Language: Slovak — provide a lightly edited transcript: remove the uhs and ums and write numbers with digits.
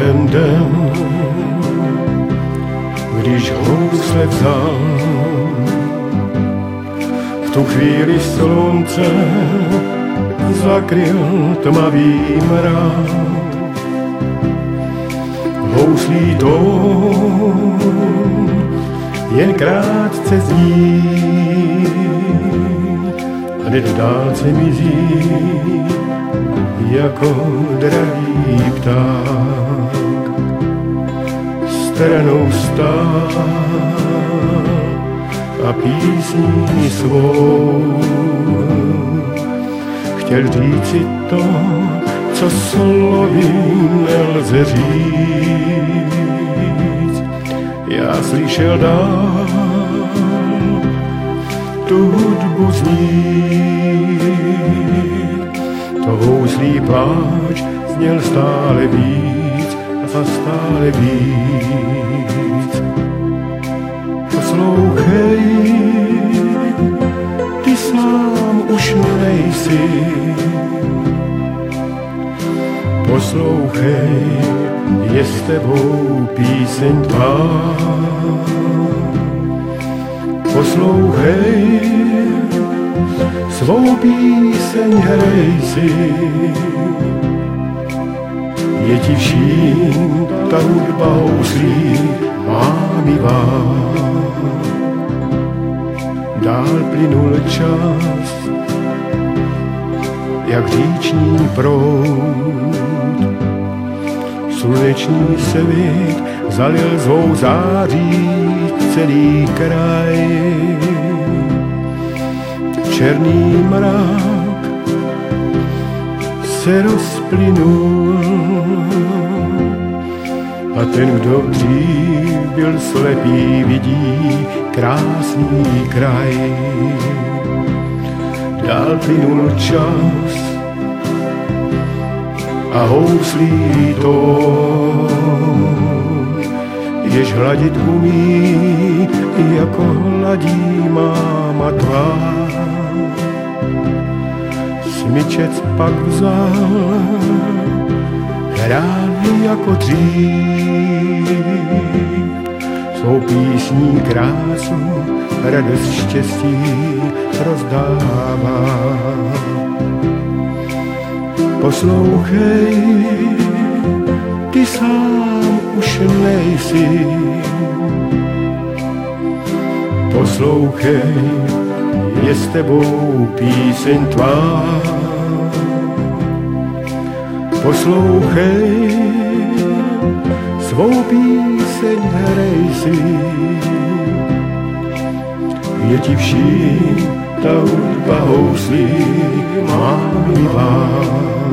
ten den, když housle vzal, v tu chvíli slunce zakryl tmavý mrak. Houslí tón jen krátce zní, hned v dálce mizí jako drahý pták. Stranou stál a písní svou chtěl říci to, co slovy nelze říct. Já slyšel dál tu hudbu znít, to houslí pláč zněl stále víc a stále víc. Poslouchej, ty sám už nejsi. Poslouchej, je s tebou píseň tvá. Poslouchej, svou píseň hrej si. Je ti vším ta hudba houslí mámivá. Dál plynul čas, jak říční proud. Sluneční svit zalil svou září celý kraj. Černý mrak se rozplynul a ten, kdo dřív byl slepý, vidí krásný kraj. Dál plynul čas a houslí tón, jež hladit umí, jako hladí máma tvá. Smyčec pak vzal, hrál jako dřív, svou písní krásu, radost štěstí rozdává. Poslouchej, ty sám už nejsi. Poslouchej, je s tebou píseň tvá. Poslouchej, svou píseň hrej si. Je ti vším ta hudba houslí mámivá.